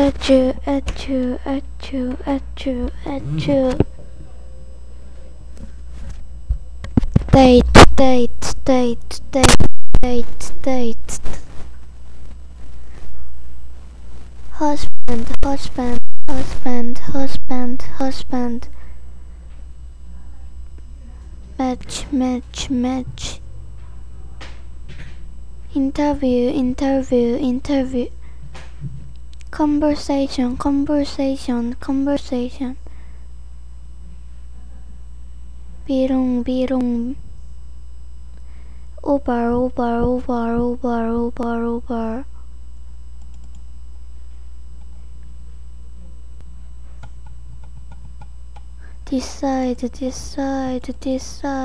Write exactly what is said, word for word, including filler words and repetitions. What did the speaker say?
Achoo, achoo, achoo, achoo, achoo. Date, date, date, date, date, date. Husband, husband, husband, husband, husband. Match, match, match. Interview, interview, interview. Conversation, conversation, conversation. Birong, birong. Uber, Uber, Uber, Uber, Uber, Uber. Decide, decide, decide.